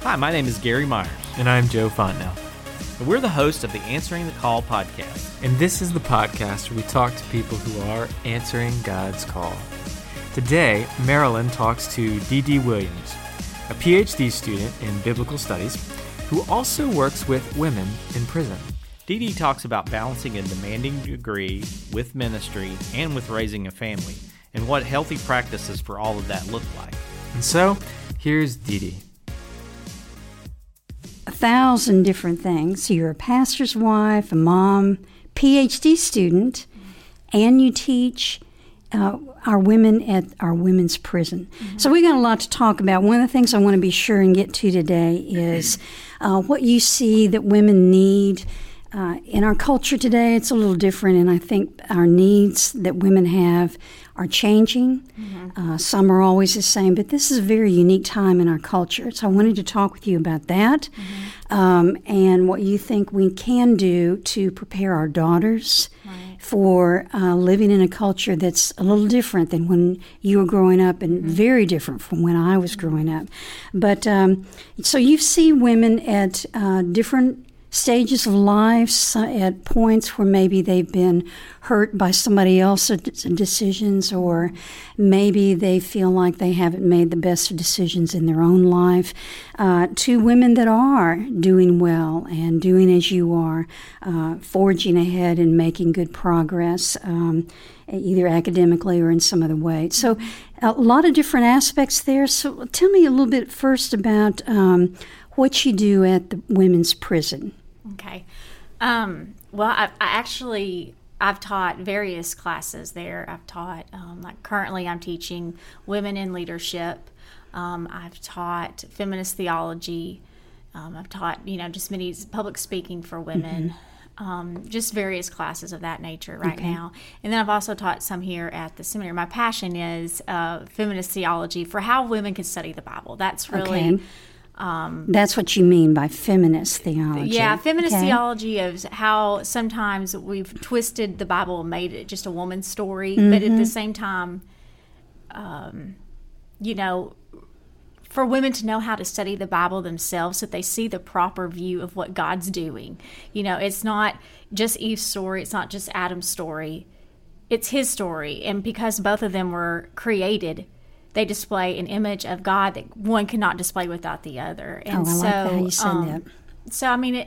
Hi, my name is Gary Myers. And I'm Joe Fontenelle. And we're the hosts of the Answering the Call podcast. And this is the podcast where we talk to people who are answering God's call. Today, Marilyn talks to Dee Williams, a PhD student in biblical studies who also works with women in prison. Dee talks about balancing a demanding degree with ministry and with raising a family, and what healthy practices for all of that look like. And so, here's Dee. 1,000 different things. So you're a pastor's wife, a mom, PhD student, and you teach our women at our women's prison. Mm-hmm. So we got a lot to talk about. One of the things I want to be sure and get to today is what you see that women need. In our culture today, it's a little different, and I think our needs that women have are changing. Mm-hmm. Some are always the same, but this is a very unique time in our culture. So I wanted to talk with you about that, and what you think we can do to prepare our daughters for living in a culture that's a little different than when you were growing up, and very different from when I was growing up. But so you see women at different stages of life, at points where maybe they've been hurt by somebody else's decisions, or maybe they feel like they haven't made the best decisions in their own life, to women that are doing well and doing as you are, forging ahead and making good progress, either academically or in some other way. So a lot of different aspects there. So tell me a little bit first about what you do at the women's prison. Okay. Well, I've taught various classes there. I've taught, like currently I'm teaching women in leadership. I've taught feminist theology. I've taught, just many public speaking for women, just various classes of that nature now. And then I've also taught some here at the seminary. My passion is feminist theology for how women can study the Bible. That's really... that's what you mean by feminist theology. Yeah, feminist theology is how sometimes we've twisted the Bible and made it just a woman's story, but at the same time, for women to know how to study the Bible themselves so that they see the proper view of what God's doing. It's not just Eve's story, it's not just Adam's story, it's his story. And because both of them were created, they display an image of God that one cannot display without the other. And I like how you said that. So, I mean,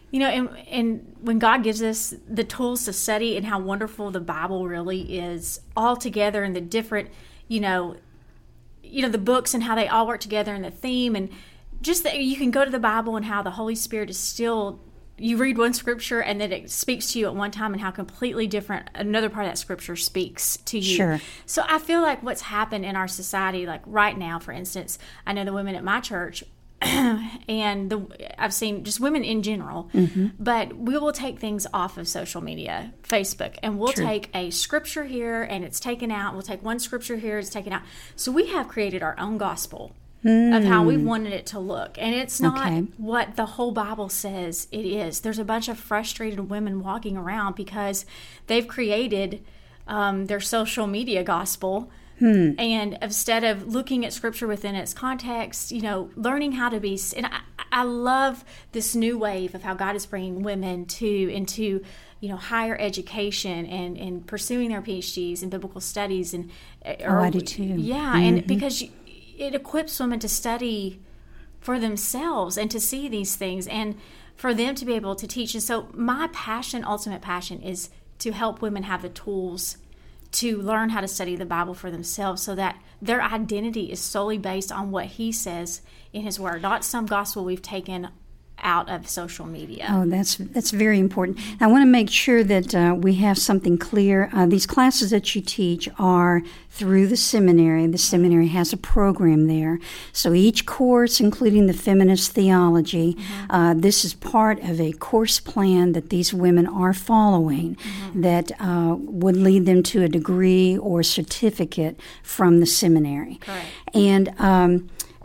and when God gives us the tools to study and how wonderful the Bible really is all together, and the different, the books and how they all work together, and the theme, and just that you can go to the Bible and how the Holy Spirit is still... You read one scripture and then it speaks to you at one time, and how completely different another part of that scripture speaks to you. Sure. So I feel like what's happened in our society, like right now, for instance, I know the women at my church and I've seen just women in general, but we will take things off of social media, Facebook, and we'll take a scripture here and it's taken out. We'll take one scripture here, it's taken out. So we have created our own gospel of how we wanted it to look. And it's not what the whole Bible says it is. There's a bunch of frustrated women walking around because they've created their social media gospel. And instead of looking at Scripture within its context, learning how to be... And I love this new wave of how God is bringing women into higher education and pursuing their PhDs in biblical studies. I do too. Yeah, and because... it equips women to study for themselves and to see these things and for them to be able to teach. And so my ultimate passion, is to help women have the tools to learn how to study the Bible for themselves, so that their identity is solely based on what He says in His Word, not some gospel we've taken out of social media. Oh, that's very important. I want to make sure that we have something clear. These classes that you teach are through the seminary. The seminary has a program there. So each course, including the feminist theology, this is part of a course plan that these women are following that would lead them to a degree or certificate from the seminary. Correct. And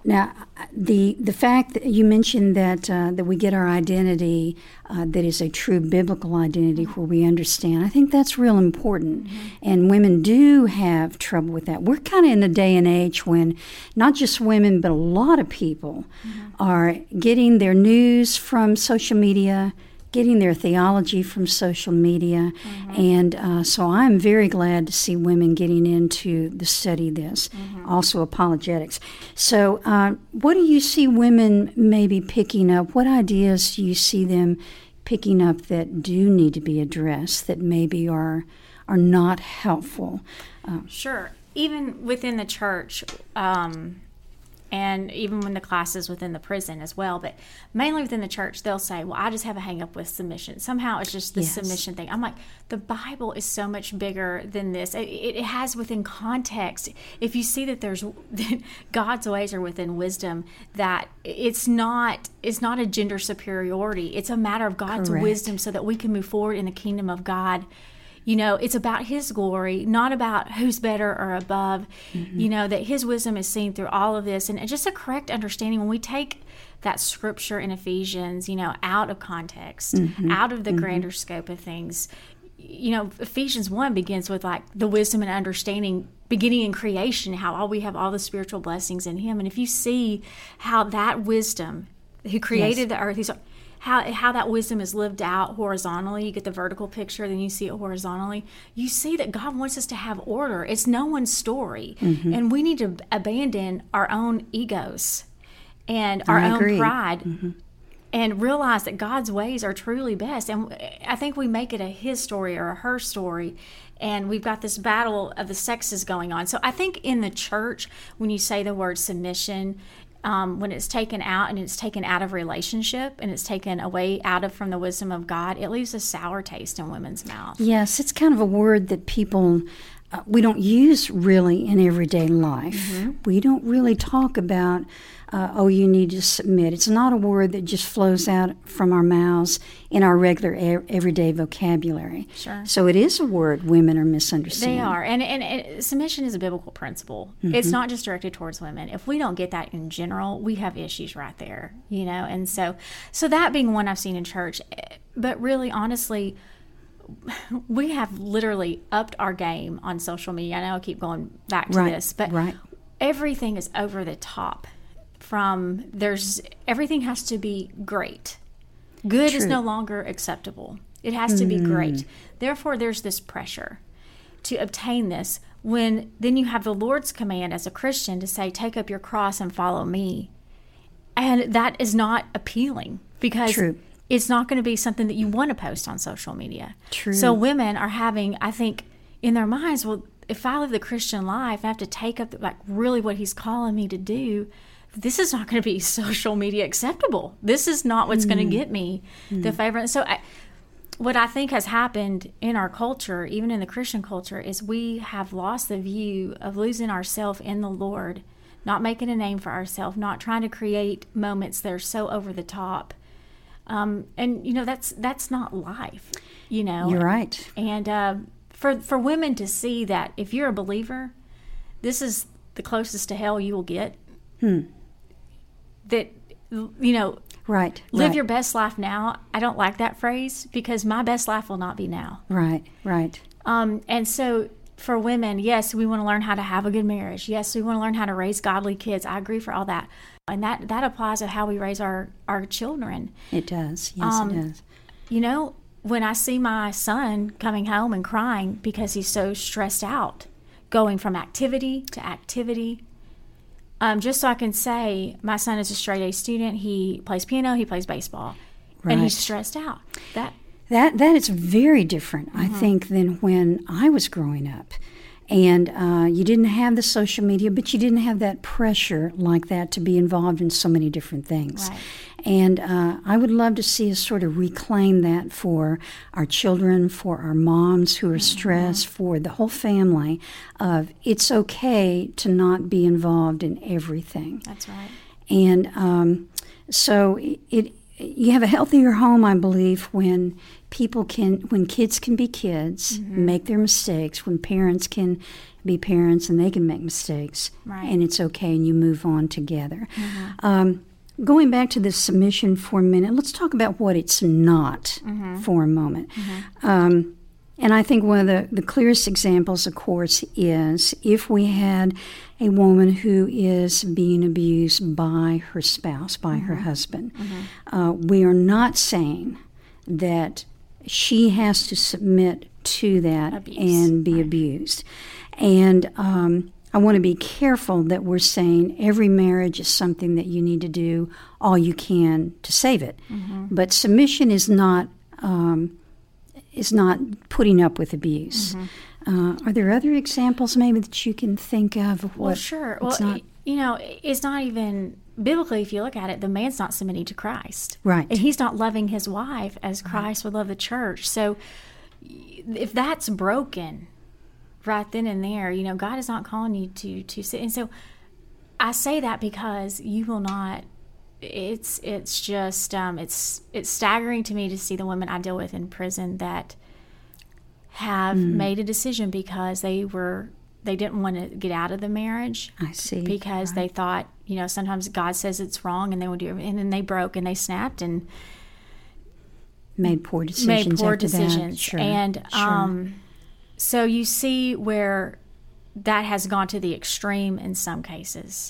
Now, the fact that you mentioned that we get our identity that is a true biblical identity where we understand, I think that's real important. Mm-hmm. And women do have trouble with that. We're kind of in a day and age when not just women, but a lot of people are getting their news from social media, getting their theology from social media. And so I'm very glad to see women getting into the study of this, also apologetics. So what do you see women maybe picking up? What ideas do you see them picking up that do need to be addressed, that maybe are not helpful? Sure. Even within the church, and even when the classes within the prison as well, but mainly within the church, they'll say, well, I just have a hang up with submission. Somehow it's just the submission thing. I'm like, the Bible is so much bigger than this. It has within context. If you see that that God's ways are within wisdom, that it's not a gender superiority. It's a matter of God's wisdom so that we can move forward in the kingdom of God. You know, it's about His glory, not about who's better or above. You know, that His wisdom is seen through all of this. And just a correct understanding when we take that scripture in Ephesians, you know, out of context, out of the grander scope of things. You know, Ephesians 1 begins with like the wisdom and understanding beginning in creation, how we have all the spiritual blessings in Him. And if you see how that wisdom, who created the earth, how that wisdom is lived out horizontally. You get the vertical picture, then you see it horizontally. You see that God wants us to have order. It's no one's story. And we need to abandon our own egos and our own pride and realize that God's ways are truly best. And I think we make it a his story or a her story. And we've got this battle of the sexes going on. So I think in the church, when you say the word submission, when it's taken out and it's taken out of relationship and it's taken away from the wisdom of God, it leaves a sour taste in women's mouths. Yes, it's kind of a word that people, we don't use really in everyday life. We don't really talk about, you need to submit. It's not a word that just flows out from our mouths in our regular everyday vocabulary. Sure. So it is a word women are misunderstanding. They are. And submission is a biblical principle. It's not just directed towards women. If we don't get that in general, we have issues right there, you know. And so that being one I've seen in church. But really, honestly, we have literally upped our game on social media. I know I keep going back to this, but everything is over the top. Everything has to be great. Good is no longer acceptable. It has to be great. Therefore, there's this pressure to obtain this when then you have the Lord's command as a Christian to say, take up your cross and follow me. And that is not appealing because it's not going to be something that you want to post on social media. So women are having, I think, in their minds, well, if I live the Christian life, I have to take up like really what He's calling me to do. This is not going to be social media acceptable. This is not what's going to get me the favor. So what I think has happened in our culture, even in the Christian culture, is we have lost the view of losing ourselves in the Lord, not making a name for ourselves, not trying to create moments that are so over the top. And, you know, that's not life, you know. You're right. And for women to see that if you're a believer, this is the closest to hell you will get. That, you know, live your best life now. I don't like that phrase because my best life will not be now. Right. And so for women, yes, we want to learn how to have a good marriage. Yes, we want to learn how to raise godly kids. I agree for all that. And that applies to how we raise our children. It does. Yes, it does. You know, when I see my son coming home and crying because he's so stressed out, going from activity to activity, just so I can say my son is a straight A student. He plays piano, he plays baseball, and he's stressed out. That is very different, I think, than when I was growing up. And you didn't have the social media, but you didn't have that pressure like that to be involved in so many different things. Right. And I would love to see us sort of reclaim that for our children, for our moms who are stressed, for the whole family, of it's okay to not be involved in everything. That's right. And so you have a healthier home, I believe, when kids can be kids, make their mistakes, when parents can be parents and they can make mistakes, Right. and it's okay, and you move on together. Going back to the submission for a minute, let's talk about what it's not for a moment. And I think one of the clearest examples, of course, is if we had a woman who is being abused by her spouse, by her husband. We are not saying that she has to submit to that Abuse. and be abused. And I want to be careful that we're saying every marriage is something that you need to do all you can to save it. But submission is not putting up with abuse. Are there other examples maybe that you can think of what Well, sure. Well, it's not? it's not even biblically, if you look at it, the man's not submitting to Christ. Right. And he's not loving his wife as Christ would love the church. So if that's broken right then and there, God is not calling you to sit. And so I say that because you will not. It's just it's staggering to me to see the women I deal with in prison that have made a decision because they didn't want to get out of the marriage. I see. Because they thought, sometimes God says it's wrong, and they would do it, and then they broke and they snapped and made poor decisions. Sure. And sure. So you see where that has gone to the extreme in some cases,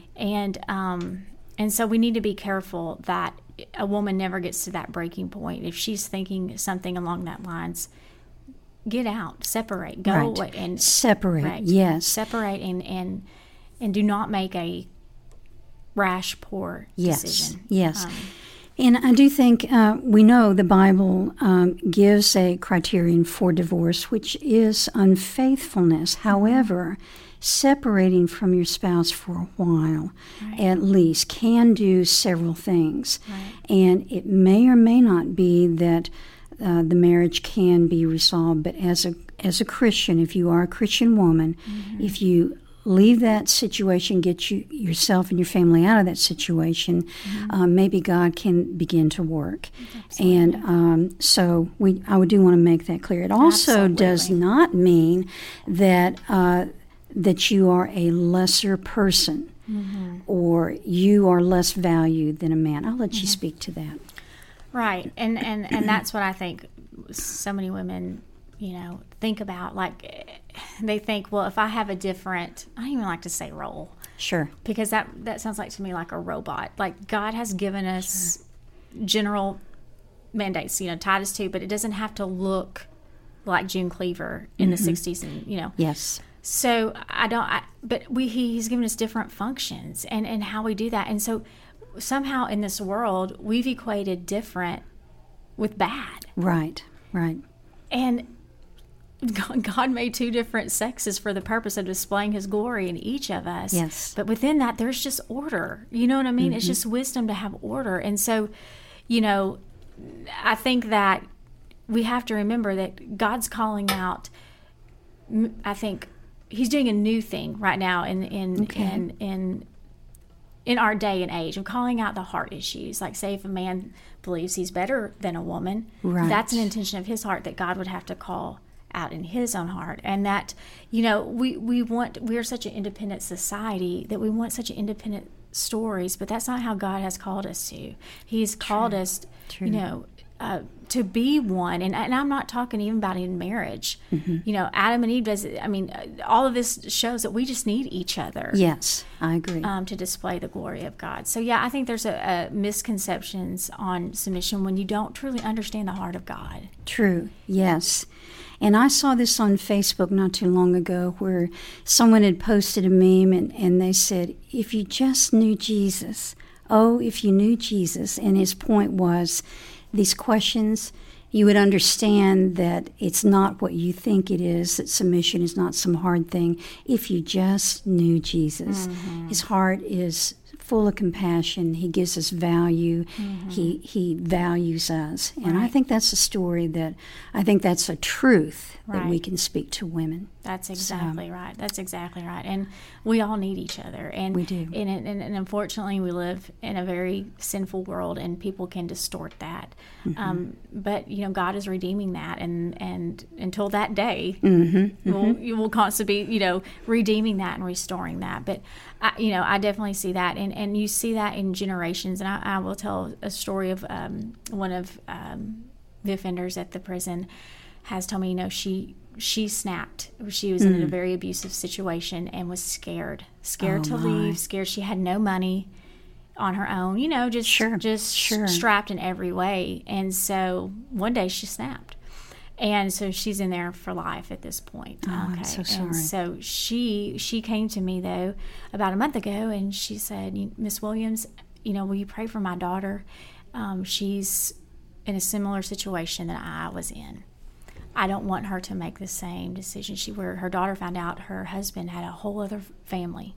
and so we need to be careful that a woman never gets to that breaking point. If she's thinking something along that lines, get out, separate, go Right. away, and Separate. right, Yes. separate, and do not make a rash, poor decision. Yes. And I do think we know the Bible gives a criterion for divorce, which is unfaithfulness. However, separating from your spouse for a while, at least, can do several things. And it may or may not be that the marriage can be resolved. But as a Christian, if you are a Christian woman, if you leave that situation, get yourself and your family out of that situation, maybe God can begin to work. Absolutely. And so I do want to make that clear. It also does not mean that that you are a lesser person or you are less valued than a man. I'll let you speak to that. Right. And that's what I think so many women, think about. Like, they think, well, if I have a different, I don't even like to say role. Sure. Because that sounds like to me like a robot. Like, God has given us general mandates, Titus 2, but it doesn't have to look like June Cleaver in the 60s and, Yes. So he's given us different functions and how we do that. And so somehow in this world, we've equated different with bad. Right. And God made two different sexes for the purpose of displaying his glory in each of us. Yes. But within that, there's just order. You know what I mean? It's just wisdom to have order. And so, I think that we have to remember that God's calling out, I think he's doing a new thing right now in our day and age of calling out the heart issues. Like, say if a man believes he's better than a woman, that's an intention of his heart that God would have to call out in his own heart. And that, we're such an independent society that we want such independent stories, but that's not how God has called us to. He's called us, to be one. And I'm not talking even about in marriage. Adam and Eve all of this shows that we just need each other. Yes, I agree. To display the glory of God. So, I think there's a misconceptions on submission when you don't truly understand the heart of God. True, yes. And I saw this on Facebook not too long ago where someone had posted a meme and they said, if you just knew Jesus, if you knew Jesus. And his point was, these questions, you would understand that it's not what you think it is, that submission is not some hard thing. If you just knew Jesus, his heart is full of compassion. He gives us value. He values us. And I think that's a story that, I think that's a truth that we can speak to women. That's exactly right. That's exactly right. And we all need each other. And we do. And unfortunately, we live in a very sinful world, and people can distort that. But, God is redeeming that. And until that day, you will constantly be, redeeming that and restoring that. But, I definitely see that. And you see that in generations. And I will tell a story of one of the offenders at the prison has told me, she snapped. She was in a very abusive situation and was scared to leave, scared. She had no money on her own, just strapped in every way. And so one day she snapped. And so she's in there for life at this point. I'm so sorry. And so she came to me, though, about a month ago, and she said, Miss Williams, will you pray for my daughter? She's in a similar situation that I was in. I don't want her to make the same decision. Where her daughter found out her husband had a whole other family.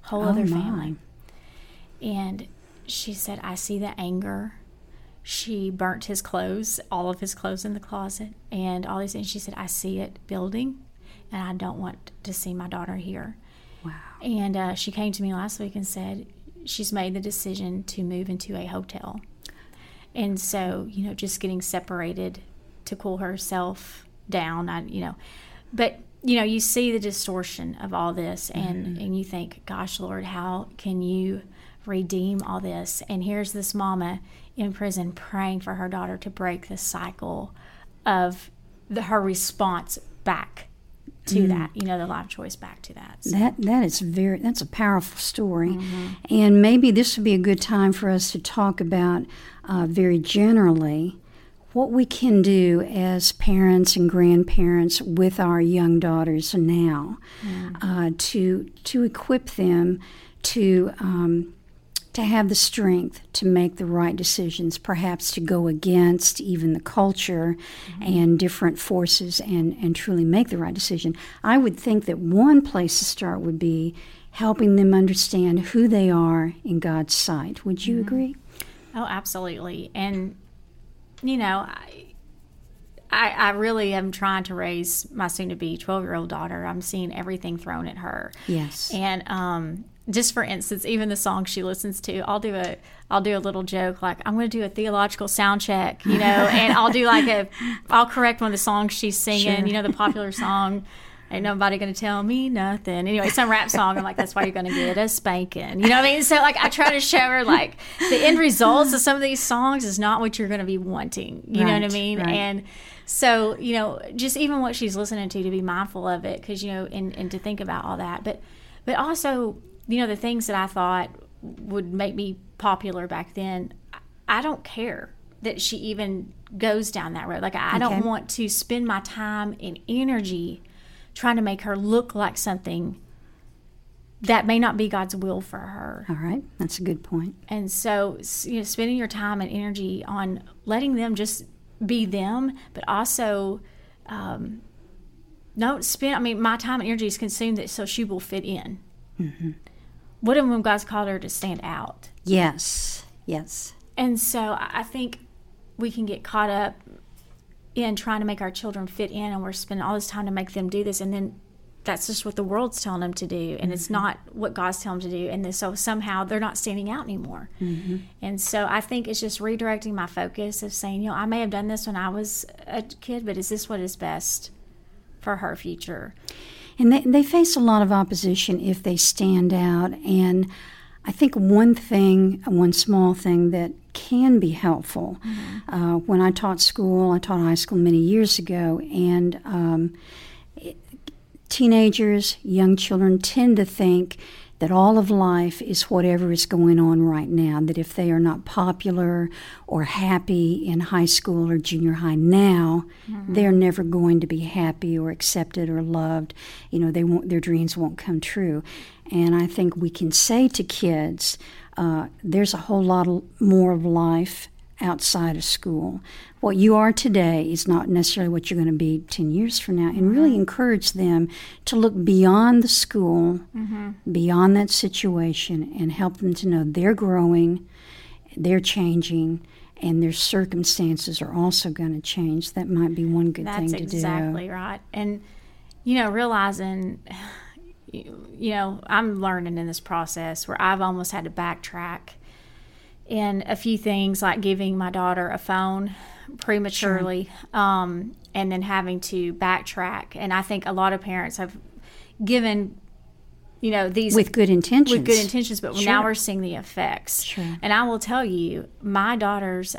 And she said, I see the anger. She burnt his clothes, all of his clothes in the closet, and all these things. She said, I see it building, and I don't want to see my daughter here. Wow. And she came to me last week and said she's made the decision to move into a hotel. And so, just getting separated to cool herself down, but you see the distortion of all this, and you think, gosh, Lord, how can you redeem all this? And here's this mama in prison praying for her daughter to break the cycle of her response back to that, the life choice back to that. So. That's a powerful story. And maybe this would be a good time for us to talk about very generally what we can do as parents and grandparents with our young daughters now to equip them to have the strength to make the right decisions, perhaps to go against even the culture and different forces and truly make the right decision. I would think that one place to start would be helping them understand who they are in God's sight. Would you agree? Oh, absolutely. And I really am trying to raise my soon-to-be 12-year-old daughter. I'm seeing everything thrown at her. Yes. And just for instance, even the song she listens to, I'll do a little joke like, I'm going to do a theological sound check, and I'll do I'll correct one of the songs she's singing, the popular song. Ain't nobody going to tell me nothing. Anyway, some rap song. I'm like, that's why you're going to get a spanking. You know what I mean? So, I try to show her, the end results of some of these songs is not what you're going to be wanting. You know what I mean? Right. And so, just even what she's listening to be mindful of it, because, and to think about all that. But also, the things that I thought would make me popular back then, I don't care that she even goes down that road. I don't want to spend my time and energy trying to make her look like something that may not be God's will for her. All right. That's a good point. And so, spending your time and energy on letting them just be them, but also my time and energy is consumed so she will fit in. What if when God's called her to stand out? Yes. And so I think we can get caught up in trying to make our children fit in, and we're spending all this time to make them do this, and then that's just what the world's telling them to do, and it's not what God's telling them to do, and then so somehow they're not standing out anymore. And so I think it's just redirecting my focus of saying, I may have done this when I was a kid, but is this what is best for her future? And they face a lot of opposition if they stand out, and I think one small thing that can be helpful. When I taught high school many years ago, and teenagers, young children tend to think that all of life is whatever is going on right now, that if they are not popular or happy in high school or junior high now, they're never going to be happy or accepted or loved. Their dreams won't come true. And I think we can say to kids, there's a whole lot more of life outside of school. What you are today is not necessarily what you're going to be 10 years from now, and really encourage them to look beyond the school, beyond that situation, and help them to know they're growing, they're changing, and their circumstances are also going to change. That might be one good thing to do. That's exactly right. And, you know, realizing, you know, I'm learning in this process where I've almost had to backtrack in a few things, like giving my daughter a phone prematurely, and then having to backtrack. And I think a lot of parents have given, you know, these with good intentions. But now we're seeing the effects. Sure. And I will tell you, my daughter's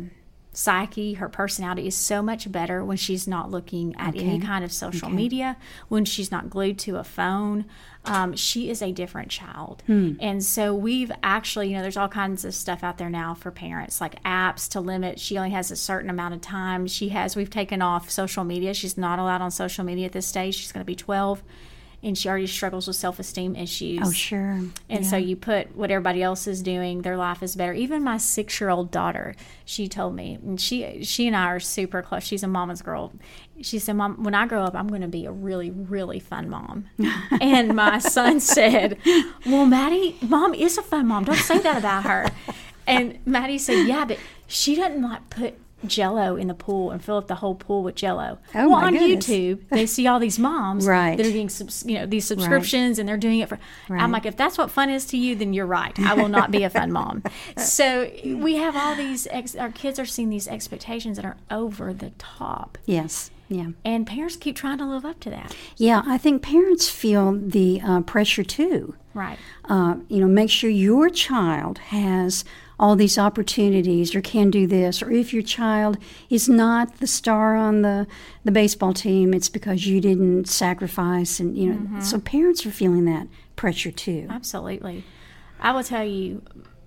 psyche, her personality is so much better when she's not looking at any kind of social media, when she's not glued to a phone. She is a different child. And so we've actually, you know, there's all kinds of stuff out there now for parents, like apps to limit. She only has a certain amount of time. We've taken off social media. She's not allowed on social media at this stage. She's going to be 12. And she already struggles with self-esteem issues. Oh, sure. And so you put what everybody else is doing, their life is better. Even my 6-year-old daughter, she told me, and she and I are super close. She's a mama's girl. She said, Mom, when I grow up, I'm going to be a really, really fun mom. And my son said, well, Maddie, Mom is a fun mom. Don't say that about her. And Maddie said, yeah, but she doesn't like put Jell-O in the pool and fill up the whole pool with Jell-O. Oh, well, my on goodness. YouTube, they see all these moms Right. that are getting these subscriptions, and they're doing it for. Right. I'm like, if that's what fun is to you, then you're right. I will not be a fun mom. So we have all these. Our kids are seeing these expectations that are over the top, Yes. Yeah. and parents keep trying to live up to that. Yeah, I think parents feel the pressure too. Right. You know, make sure your child has all these opportunities or can do this, or if your child is not the star on the baseball team, it's because you didn't sacrifice. And, you know, so parents are feeling that pressure too. Absolutely. I will tell you,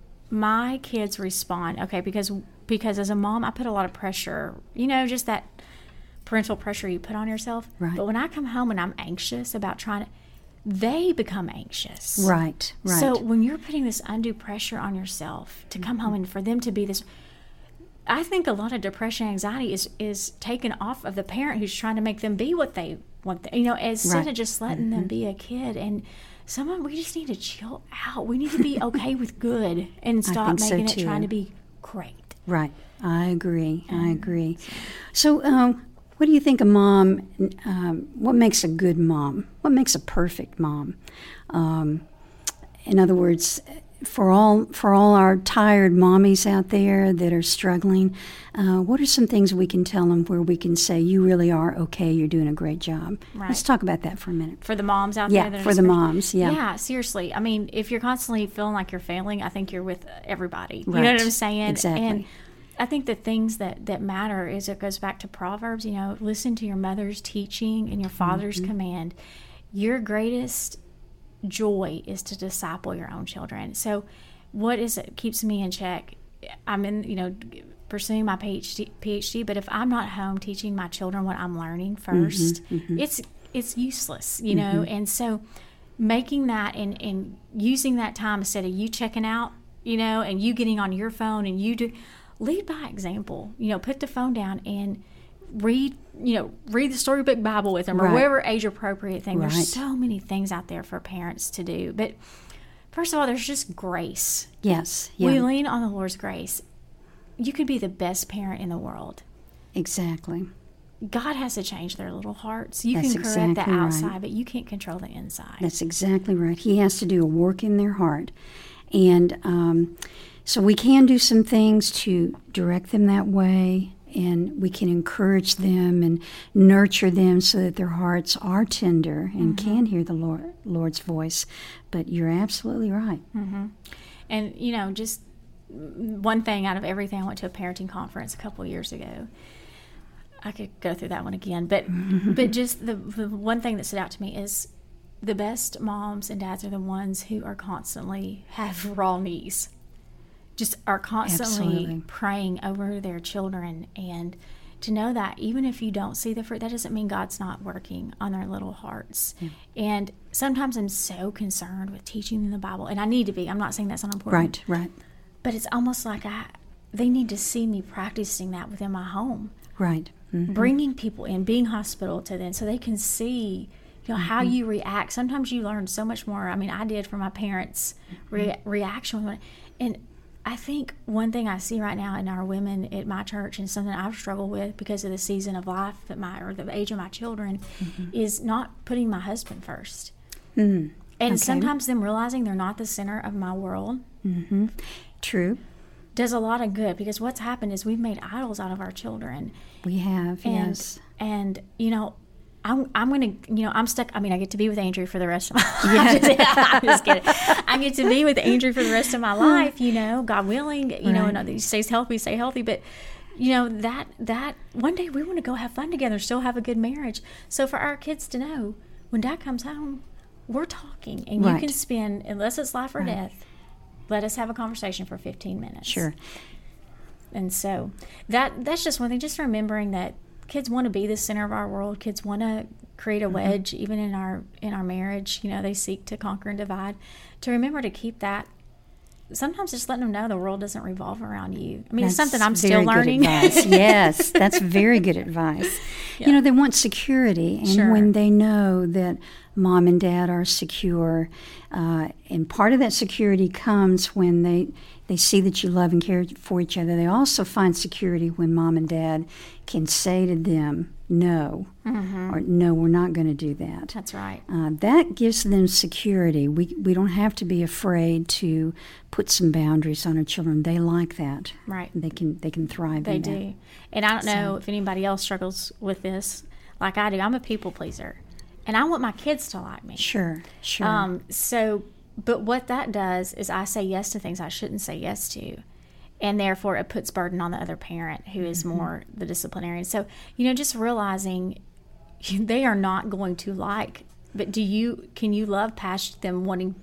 my kids respond, because as a mom, I put a lot of pressure, you know, just that parental pressure you put on yourself. Right. But when I come home and I'm anxious about trying to, they become anxious. Right, right. So when you're putting this undue pressure on yourself to come home and for them to be this, I think a lot of depression and anxiety is taken off of the parent who's trying to make them be what they want, you know, instead of just letting them be a kid. And we just need to chill out. We need to be okay with good and stop think so, making it too. trying to be great. Right. I agree. I agree. So, what do you think a mom, what makes a good mom? What makes a perfect mom? In other words, for all our tired mommies out there that are struggling, what are some things we can tell them where we can say, you really are okay, you're doing a great job? Right. Let's talk about that for a minute. For the moms out there that are for the moms, Yeah, seriously. I mean, if you're constantly feeling like you're failing, I think you're with everybody. You know Right. what I'm saying? Exactly. And I think the things that matter is it goes back to Proverbs, you know, listen to your mother's teaching and your father's command. Your greatest joy is to disciple your own children. So what is it keeps me in check? I'm in, you know, pursuing my PhD, but if I'm not home teaching my children what I'm learning first, it's useless, you know? And so making that and using that time instead of you checking out, you know, and you getting on your phone and lead by example, you know, put the phone down and read the storybook Bible with them or Right. whatever age appropriate thing. Right. There's so many things out there for parents to do. But first of all, there's just grace. Yes. Yeah. We lean on the Lord's grace. You could be the best parent in the world. Exactly. God has to change their little hearts. You That's can correct the exactly right. outside, but you can't control the inside. That's exactly right. He has to do a work in their heart. And so we can do some things to direct them that way, and we can encourage them and nurture them so that their hearts are tender and can hear the Lord's voice. But you're absolutely right. And, you know, just one thing out of everything, I went to a parenting conference a couple of years ago. I could go through that one again. But just the one thing that stood out to me is the best moms and dads are the ones who are constantly have raw knees. Just are constantly Absolutely. praying over their children, and to know that even if you don't see the fruit, that doesn't mean God's not working on their little hearts. Yeah. And sometimes I'm so concerned with teaching them the Bible, and I need to be. I'm not saying that's not important. Right. But it's almost like they need to see me practicing that within my home. Right. Mm-hmm. Bringing people in, being hospitable to them so they can see, how you react. Sometimes you learn so much more. I mean, I did from my parents' reaction. And I think one thing I see right now in our women at my church, and something I've struggled with because of the season of life or the age of my children, is not putting my husband first. And sometimes them realizing they're not the center of my world. True. Does a lot of good, because what's happened is we've made idols out of our children. We have, yes. And I'm going to, I'm stuck. I mean, I get to be with Andrew for the rest of my life. I'm just kidding. I get to be with Andrew for the rest of my life, God willing, and he stays healthy, stay healthy. But, that one day we want to go have fun together, still have a good marriage. So for our kids to know, when Dad comes home, we're talking, and you can spend, unless it's life or death, let us have a conversation for 15 minutes. Sure. And so that's just one thing, just remembering that kids want to be the center of our world. Kids want to create a wedge, even in our marriage. They seek to conquer and divide. To remember to keep that. Sometimes just letting them know the world doesn't revolve around you. I mean, it's something I'm still learning. Yes, that's very good advice. Yeah. They want security, and when they know that Mom and Dad are secure, and part of that security comes when they see that you love and care for each other. They also find security when Mom and Dad can say to them, no, or no, we're not going to do that. That's right. That gives them security. We don't have to be afraid to put some boundaries on our children. They like that. Right. They can thrive They in do. that. And I don't know if anybody else struggles with this like I do. I'm a people pleaser, and I want my kids to like me. Sure. But what that does is I say yes to things I shouldn't say yes to. And therefore it puts burden on the other parent who is more the disciplinarian. So, just realizing they are not going to like, but can you love past them wanting,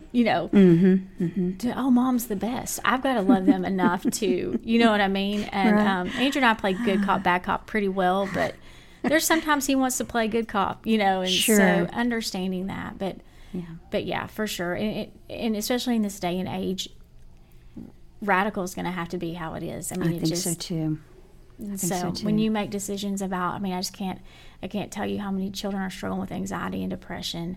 Mom's the best. I've got to love them enough to, you know what I mean? And Andrew and I play good cop, bad cop pretty well, but there's sometimes he wants to play good cop, and so understanding that. But yeah, for sure. And especially in this day and age, radical is going to have to be how it is. I mean, I think so too. When you make decisions about, I can't tell you how many children are struggling with anxiety and depression.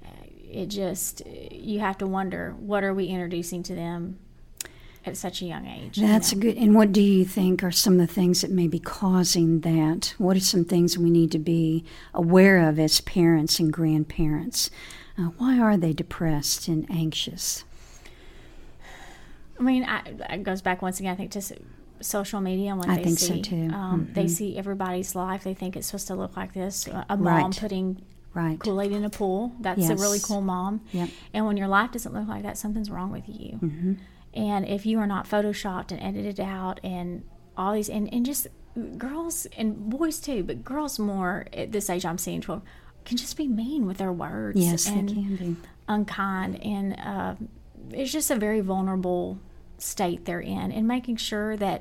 You have to wonder, what are we introducing to them at such a young age? That's a good. And what do you think are some of the things that may be causing that? What are some things we need to be aware of as parents and grandparents? Why are they depressed and anxious? I mean, it goes back once again, I think, to social media and what they see. I think so, too. They see everybody's life. They think it's supposed to look like this. A mom putting Kool-Aid in a pool. That's a really cool mom. Yep. And when your life doesn't look like that, something's wrong with you. And if you are not photoshopped and edited out and all these, and just girls and boys too, but girls more at this age I'm seeing 12, can just be mean with their words. Yes, and they can be. Unkind. And it's just a very vulnerable state they're in. And making sure that,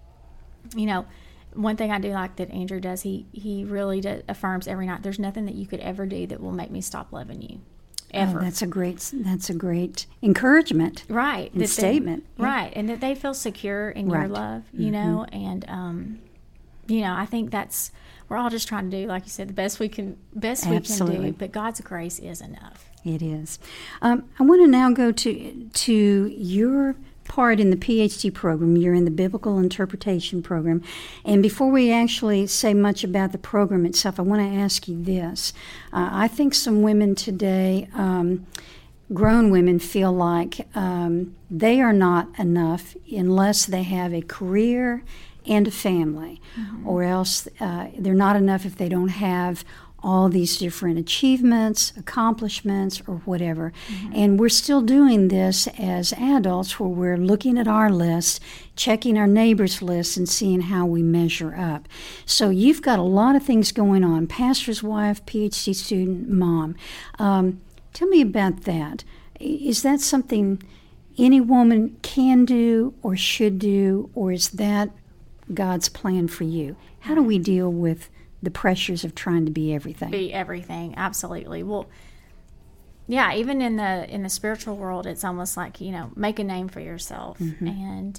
one thing I do like that Andrew does, he really affirms every night, there's nothing that you could ever do that will make me stop loving you. Ever. Oh, that's a great encouragement. Right. And statement. Right. And that they feel secure in your love, and, I think we're all just trying to do, like you said, the best we can do, but God's grace is enough. It is. I want to now go to your part in the PhD program. You're in the Biblical Interpretation program. And before we actually say much about the program itself, I want to ask you this. I think some women today, grown women, feel like they are not enough unless they have a career and a family, or else they're not enough if they don't have all these different achievements, accomplishments, or whatever. And we're still doing this as adults, where we're looking at our list, checking our neighbor's list, and seeing how we measure up. So you've got a lot of things going on: pastor's wife, PhD student, mom. Tell me about that. Is that something any woman can do or should do, or is that God's plan for you? How do we deal with the pressures of trying to be everything? Be everything, absolutely. Well, yeah, even in the spiritual world, it's almost like, make a name for yourself. And,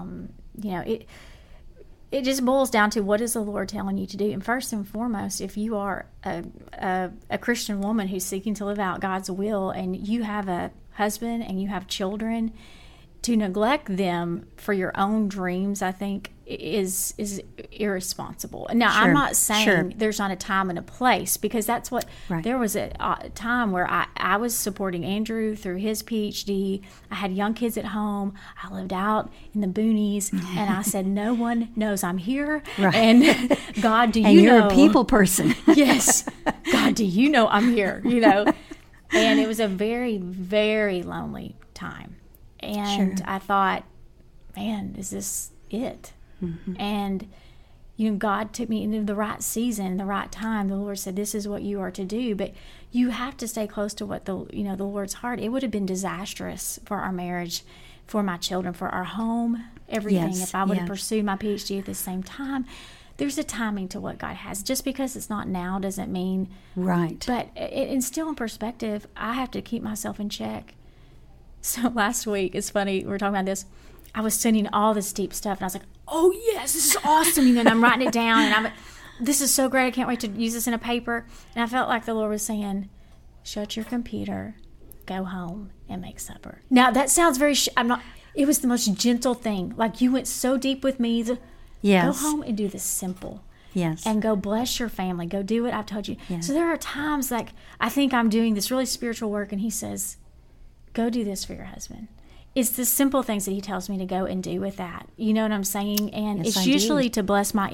it just boils down to, what is the Lord telling you to do? And first and foremost, if you are a Christian woman who's seeking to live out God's will, and you have a husband and you have children, to neglect them for your own dreams, I think, is irresponsible. Now, I'm not saying there's not a time and a place, because that's what, there was a time where I was supporting Andrew through his PhD. I had young kids at home. I lived out in the boonies, and I said, no one knows I'm here. And God, do you know? And you're a people person. Yes. God, do you know I'm here? And it was a very, very lonely time. And I thought, man, is this it? And, God took me into the right season, the right time. The Lord said, this is what you are to do. But you have to stay close to what the Lord's heart. It would have been disastrous for our marriage, for my children, for our home, everything. If I would have pursued my PhD at the same time. There's a timing to what God has. Just because it's not now doesn't mean. Right. But it's still in perspective. I have to keep myself in check. So last week, it's funny, we were talking about this. I was studying all this deep stuff, and I was like, oh, yes, this is awesome. And I'm writing it down, and this is so great. I can't wait to use this in a paper. And I felt like the Lord was saying, shut your computer, go home, and make supper. Now, that sounds very, it was the most gentle thing. Like, you went so deep with me. Go home and do the simple. Yes. And go bless your family. Go do what I've told you. Yes. So there are times, like, I think I'm doing this really spiritual work, and he says, go do this for your husband. It's the simple things that he tells me to go and do with that. You know what I'm saying? And it's usually to bless my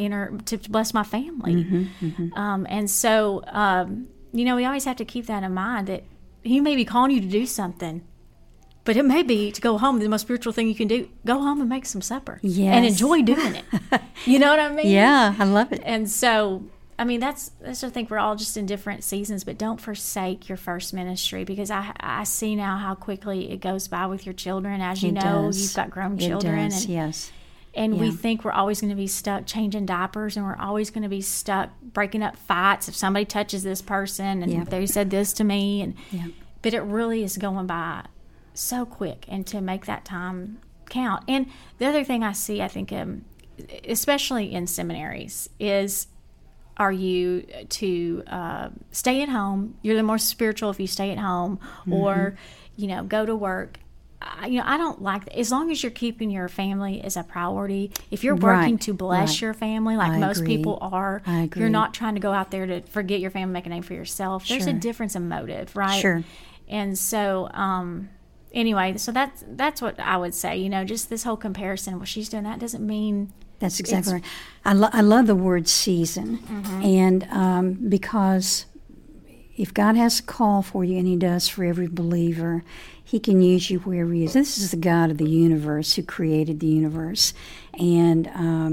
family. And so, we always have to keep that in mind, that he may be calling you to do something, but it may be to go home. The most spiritual thing you can do, go home and make some supper. Yes. And enjoy doing it. You know what I mean? Yeah, I love it. And so, that's I think we're all just in different seasons, but don't forsake your first ministry, because I see now how quickly it goes by with your children. As you know, you've got grown children. Does, yes. And we think we're always going to be stuck changing diapers, and we're always going to be stuck breaking up fights if somebody touches this person, and they said this to me. But it really is going by so quick, and to make that time count. And the other thing I see, I think, especially in seminaries, is, are you to stay at home? You're the more spiritual if you stay at home, or, go to work. I don't like that. As long as you're keeping your family as a priority. If you're working to bless your family, like most people are, you're not trying to go out there to forget your family, make a name for yourself. There's a difference in motive, right? Sure. And so, anyway, so that's what I would say. Just this whole comparison. Well, she's doing that doesn't mean. That's exactly right. I love the word season. And because if God has a call for you, and he does for every believer, he can use you wherever he is. This is the God of the universe who created the universe. And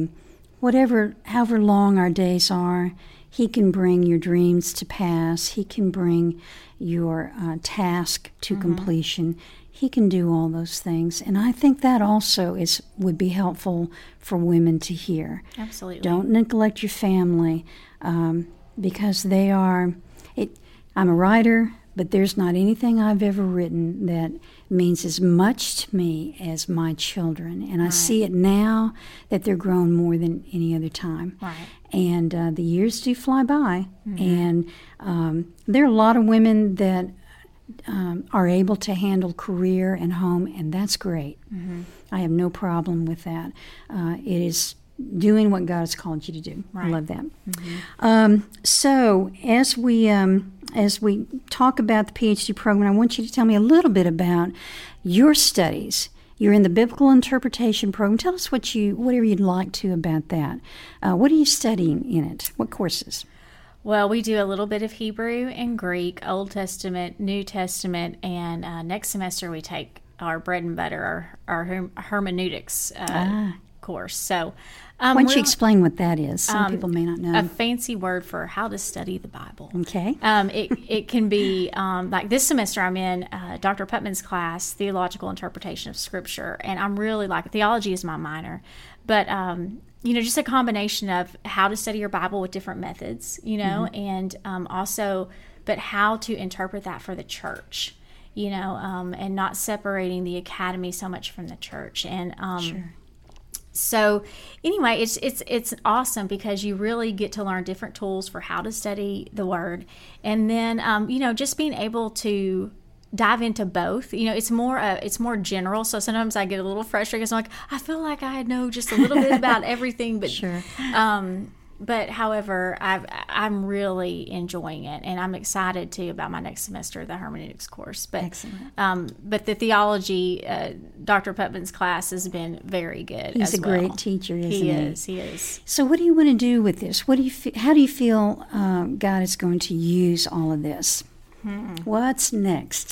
however long our days are, he can bring your dreams to pass. He can bring your task to completion. He can do all those things. And I think that also would be helpful for women to hear. Absolutely. Don't neglect your family, because they are... I'm a writer, but there's not anything I've ever written that means as much to me as my children. And I see it now that they're grown more than any other time. Right. And the years do fly by. And there are a lot of women that are able to handle career and home, and that's great. I have no problem with that. It is doing what God has called you to do. Right. I love that. So as we talk about the PhD program, I want you to tell me a little bit about your studies. You're in the Biblical Interpretation program. Tell us whatever you'd like to about that. What are you studying in it? What courses? Well, we do a little bit of Hebrew and Greek, Old Testament, New Testament, and next semester we take our bread and butter, our hermeneutics course. So, why don't you explain what that is? Some people may not know. A fancy word for how to study the Bible. Okay. It can be, like this semester I'm in Dr. Putman's class, Theological Interpretation of Scripture, and I'm really theology is my minor. But, just a combination of how to study your Bible with different methods, and also but how to interpret that for the church, and not separating the academy so much from the church. And Sure. so anyway, it's awesome because you really get to learn different tools for how to study the Word, and then just being able to dive into both. It's more general. So sometimes I get a little frustrated because I'm like, I feel like I know just a little bit about everything, but Sure. But however, I'm really enjoying it, and I'm excited too about my next semester, the hermeneutics course. But Excellent. But the theology, Dr. Putman's class has been very good. He's as a great well. teacher, isn't he? He is. So what do you want to do with this? How do you feel God is going to use all of this? What's next?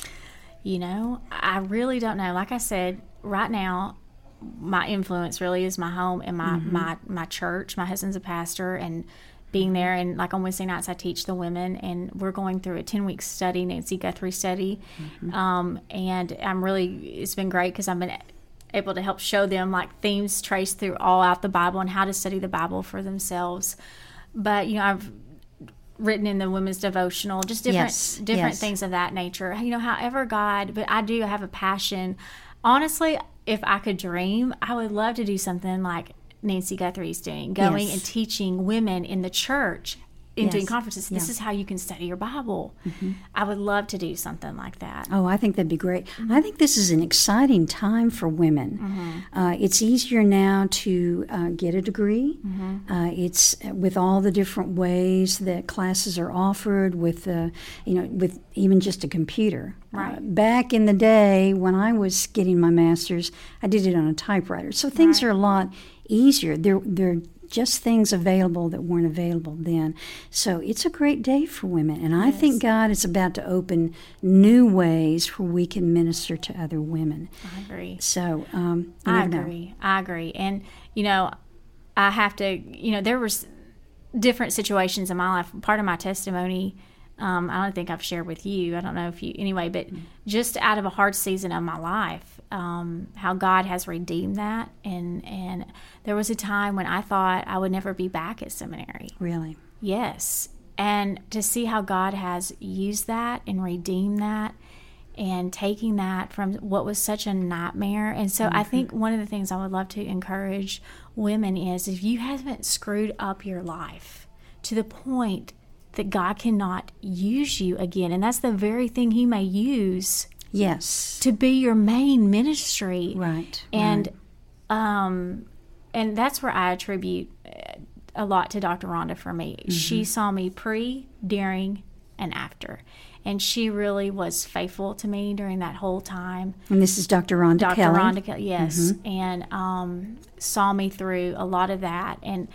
I really don't know. Like I said, right now, my influence really is my home and my church. My husband's a pastor, and being there, and like on Wednesday nights I teach the women, and we're going through a 10-week study, Nancy Guthrie study, and it's been great because I've been able to help show them like themes traced throughout the Bible and how to study the Bible for themselves. But I've written in the women's devotional, just different things of that nature. However God, but I do have a passion. Honestly, if I could dream, I would love to do something like Nancy Guthrie's doing, going and teaching women in the church and doing conferences. This is how you can study your Bible. I would love to do something like that. Oh, I think that'd be great. I think this is an exciting time for women. It's easier now to get a degree. It's with all the different ways that classes are offered with with even just a computer. Right. Back in the day when I was getting my master's, I did it on a typewriter. So things are a lot easier. They're just things available that weren't available then. So it's a great day for women. And I think God is about to open new ways where we can minister to other women. I agree. So I agree. And, I have to, there was different situations in my life. Part of my testimony, I don't think I've shared with you. I don't know if you, anyway, but just out of a hard season of my life, how God has redeemed that. And there was a time when I thought I would never be back at seminary. Really? Yes. And to see how God has used that and redeemed that and taking that from what was such a nightmare. And so I think one of the things I would love to encourage women is if you haven't screwed up your life to the point that God cannot use you again, and that's the very thing He may use to be your main ministry. Right. And and that's where I attribute a lot to Dr. Rhonda for me. She saw me pre, during, and after. And she really was faithful to me during that whole time. And this is Dr. Rhonda Kelly. Dr. Rhonda Kelly, yes. And saw me through a lot of that. And,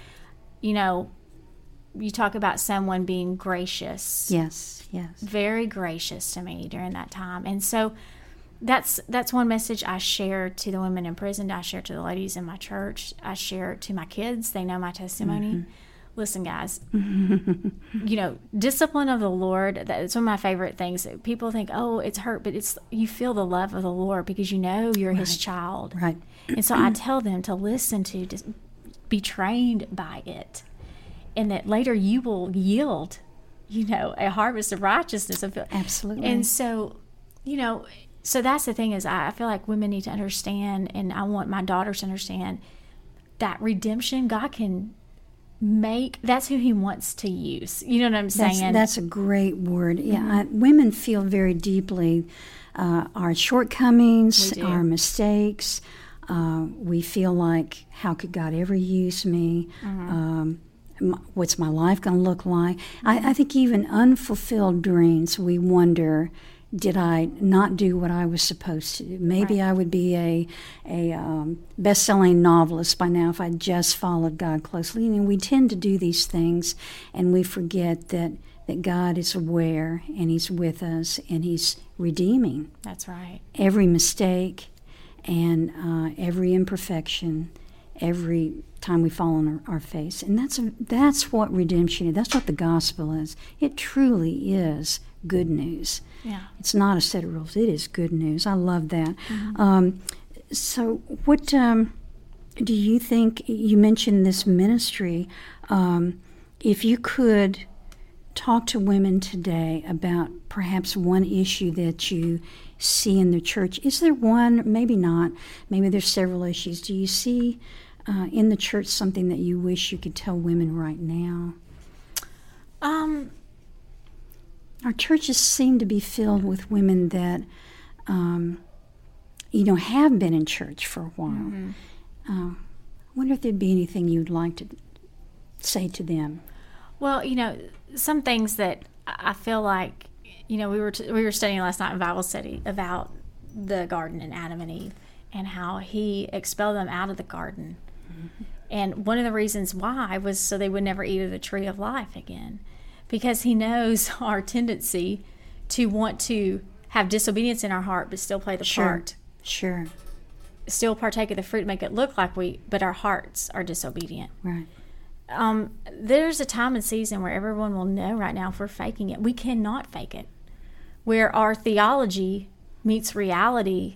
you talk about someone being gracious. Yes. Very gracious to me during that time. And so that's one message I share to the women in prison. I share to the ladies in my church. I share to my kids. They know my testimony. Listen, guys, discipline of the Lord, that's one of my favorite things. People think, oh, it's hurt, but you feel the love of the Lord because you know you're His child. Right. And so I tell them to listen to, be trained by it, and that later you will yield, a harvest of righteousness. Absolutely. And so, so that's the thing is I feel like women need to understand, and I want my daughters to understand that redemption, God can that's who He wants to use. You know what I'm saying? That's a great word. Yeah, women feel very deeply our shortcomings, our mistakes. We feel like, how could God ever use me? What's my life going to look like? I think even unfulfilled dreams, we wonder, did I not do what I was supposed to do? Maybe I would be a best-selling novelist by now if I just followed God closely. And we tend to do these things, and we forget that God is aware, and He's with us, and He's redeeming. That's right. Every mistake and every imperfection, every time we fall on our face. And that's what redemption is. That's what the gospel is. It truly is good news. Yeah. It's not a set of rules. It is good news. I love that. So what do you think, you mentioned this ministry, if you could talk to women today about perhaps one issue that you see in the church, is there one, maybe not, maybe there's several issues. Do you see in the church something that you wish you could tell women right now? Our churches seem to be filled with women that, have been in church for a while. I wonder if there'd be anything you'd like to say to them. Well, some things that I feel like, we were studying last night in Bible study about the garden and Adam and Eve and how he expelled them out of the garden. Mm-hmm. And one of the reasons why was so they would never eat of the tree of life again, because he knows our tendency to want to have disobedience in our heart but still play the part. Sure. Still partake of the fruit, make it look like but our hearts are disobedient. Right. There's a time and season where everyone will know right now if we're faking it. We cannot fake it. Where our theology meets reality,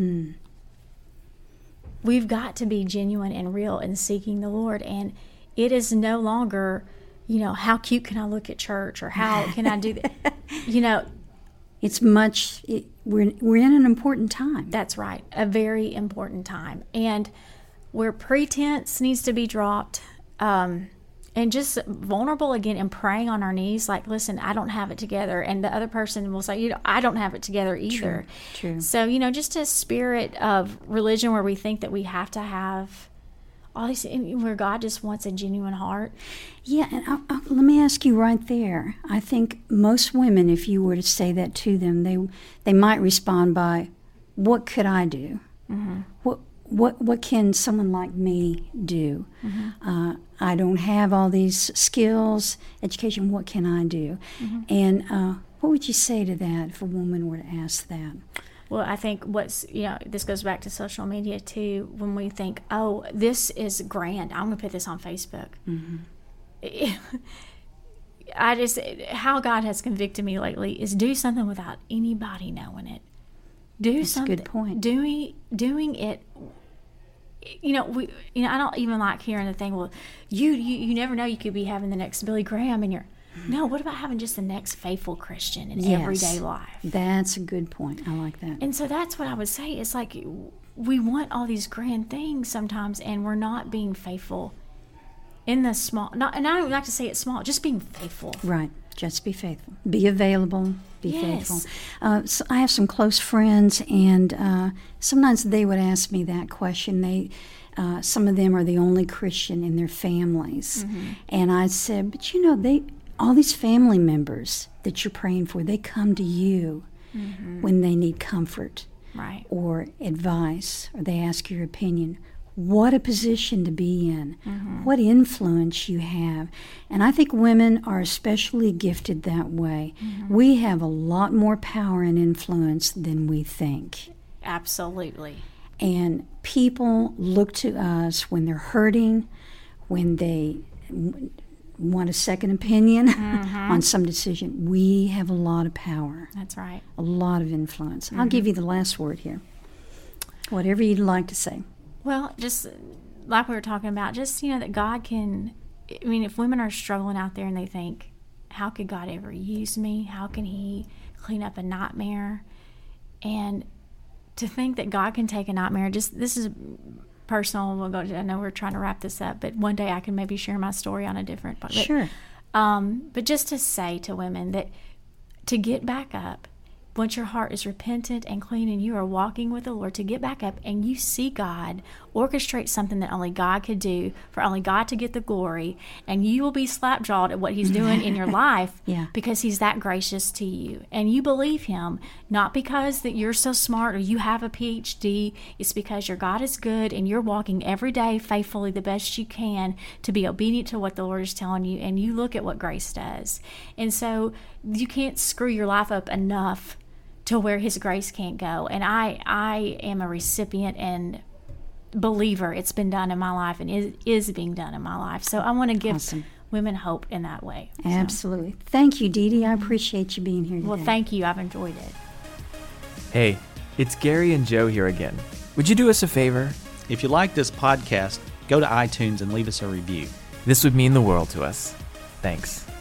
we've got to be genuine and real in seeking the Lord. And it is no longer, how cute can I look at church, or how can I do that? It's we're in an important time. That's right, a very important time. And where pretense needs to be dropped, and just vulnerable again and praying on our knees, like, listen, I don't have it together. And the other person will say, I don't have it together either. True. So, just a spirit of religion where we think that we have to have all these, where God just wants a genuine heart. Yeah, and let me ask you right there. I think most women, if you were to say that to them, they might respond by, what could I do? Mm-hmm. What can someone like me do? Mm-hmm. I don't have all these skills, education. What can I do? Mm-hmm. And what would you say to that if a woman were to ask that? Well, I think this goes back to social media too. When we think, oh, this is grand, I'm going to put this on Facebook. Mm-hmm. How God has convicted me lately is do something without anybody knowing it. That's something. A good point. Doing it. I don't even like hearing the thing. Well, you never know. You could be having the next Billy Graham, and no. What about having just the next faithful Christian in everyday life? That's a good point. I like that. And so that's what I would say. It's like we want all these grand things sometimes, and we're not being faithful in the small. And I don't like to say it's small. Just being faithful. Right. Just be faithful. Be available. Be yes. faithful. So I have some close friends, and sometimes they would ask me that question. Some of them are the only Christian in their families. Mm-hmm. And I said, but all these family members that you're praying for, they come to you mm-hmm. when they need comfort, right, or advice, or they ask your opinion. What a position to be in. Mm-hmm. What influence you have. And I think women are especially gifted that way. Mm-hmm. We have a lot more power and influence than we think. Absolutely. And people look to us when they're hurting, when they want a second opinion mm-hmm. on some decision. We have a lot of power. That's right. A lot of influence. Mm-hmm. I'll give you the last word here. Whatever you'd like to say. Well, just like we were talking about, just, that God can, if women are struggling out there and they think, how could God ever use me? How can he clean up a nightmare? And to think that God can take a nightmare, this is personal. I know we're trying to wrap this up, but one day I can maybe share my story on a different part. Sure. But just to say to women that to get back up, once your heart is repentant and clean and you are walking with the Lord, to get back up and you see God orchestrate something that only God could do, for only God to get the glory, and you will be slap-jawed at what he's doing in your life because he's that gracious to you. And you believe him, not because that you're so smart or you have a PhD. It's because your God is good and you're walking every day faithfully the best you can to be obedient to what the Lord is telling you, and you look at what grace does. And so you can't screw your life up enough to where his grace can't go. And I am a recipient and believer. It's been done in my life and is being done in my life. So I want to give women hope in that way. Absolutely. So. Thank you, Dee Dee. I appreciate you being here today. Well, thank you. I've enjoyed it. Hey, it's Gary and Joe here again. Would you do us a favor? If you like this podcast, go to iTunes and leave us a review. This would mean the world to us. Thanks.